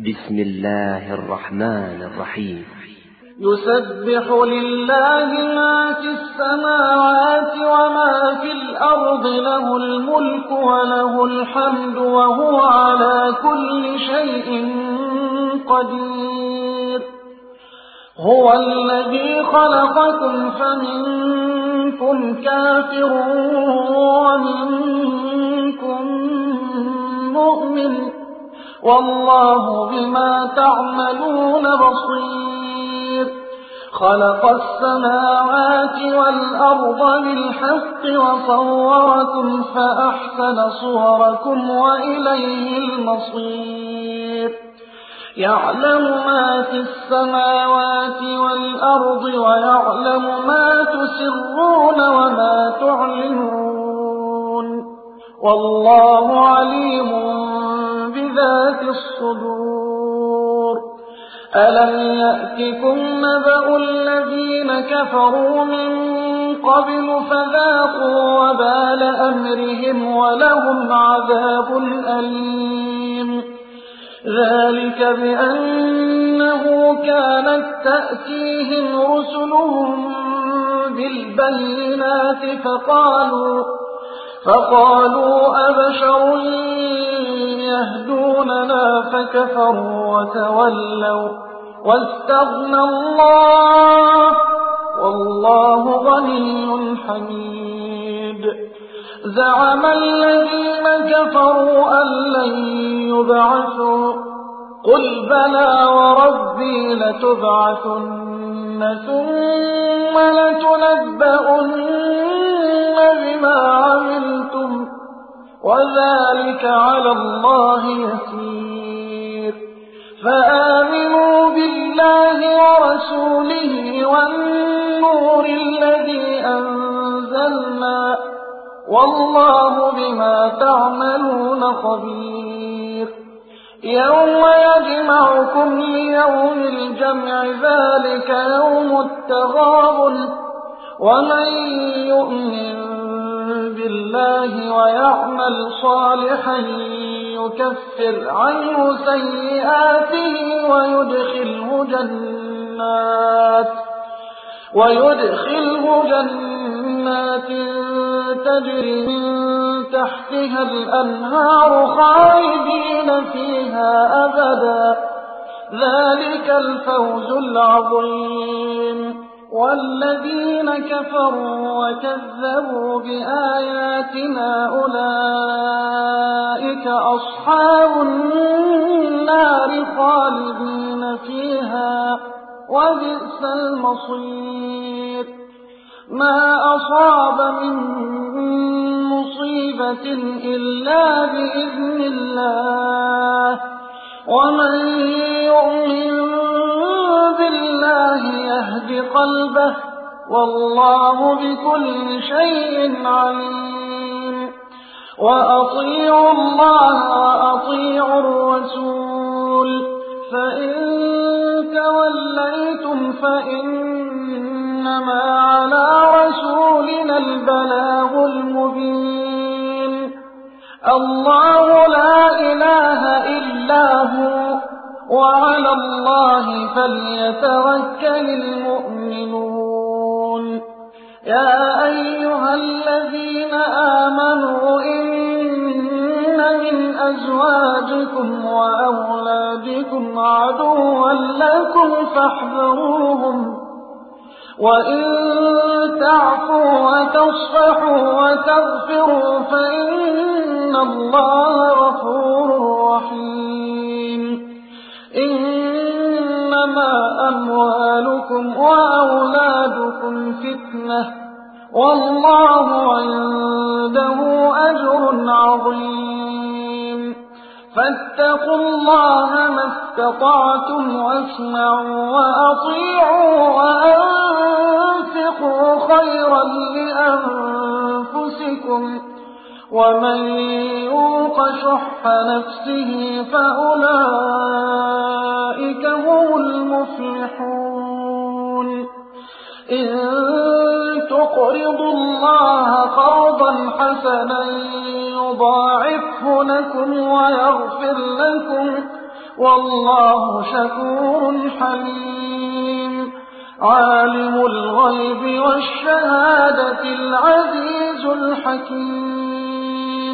بسم الله الرحمن الرحيم. يسبح لله ما في السماوات وما في الأرض، له الملك وله الحمد وهو على كل شيء قدير. هو الذي خلقكم فمنكم كافر ومنكم مؤمن، والله بما تعملون بصير. خلق السماوات والأرض بالحق وصوركم فأحسن صوركم وإليه المصير. يعلم ما في السماوات والأرض ويعلم ما تسرون وما تعلنون، والله عليم بذات الصدور. ألم يأتكم نبأ الذين كفروا من قبل فذاقوا وبال أمرهم ولهم عذاب أليم. ذلك بأنه كانت تأتيهم رسلهم بالبينات فقالوا أبشر يهدوننا فكفروا وتولوا واستغنى الله، والله غني حميد. زعم الذين كفروا أن لن يبعثوا، قل بلى وربي لتبعثن ثم لتنبؤن بما عملتم وذلك على الله يسير. فآمنوا بالله ورسوله والنور الذي أنزلنا، والله بما تعملون خبير. يوم يجمعكم ليوم الجمع، ذلك يوم التغابن. ومن يؤمن بالله ويعمل صالحا يكفر عنه سيئاته ويدخله جنات تجري من تحتها الأنهار خالدين فيها أبدا، ذلك الفوز العظيم. والذين كفروا وكذبوا بآياتنا أولئك أصحاب النار خالدين فيها، وبئس المصير. ما أصاب من مصيبة إلا بإذن الله، ومن يؤمن بالله يهد قلبه، والله بكل شيء عليم. وأطيعوا الله وأطيعوا الرسول، فإن توليتم فإنما على رسولنا البلاغ المبين. الله لا إله إلا هو، وعلى الله فليتوكل المؤمنون. يا أيها الذين آمنوا إن من أزواجكم وأولادكم عدوا لكم فاحذروهم، وإن تعفوا وتصفحوا وتغفروا فإن الله غفور رحيم. إنما أموالكم وأولادكم فتنة، والله عنده أجر عظيم. فاتقوا الله ما استطعتم واسمعوا وأطيعوا وأنفقوا خيرا لأنفسكم، ومن يوق شح نفسه فأولئك هم المفلحون. إن تقرضوا الله قرضا حسنا يضاعفه لكم ويغفر لكم والله شكور حليم عالم الغيب والشهادة العزيز الحكيم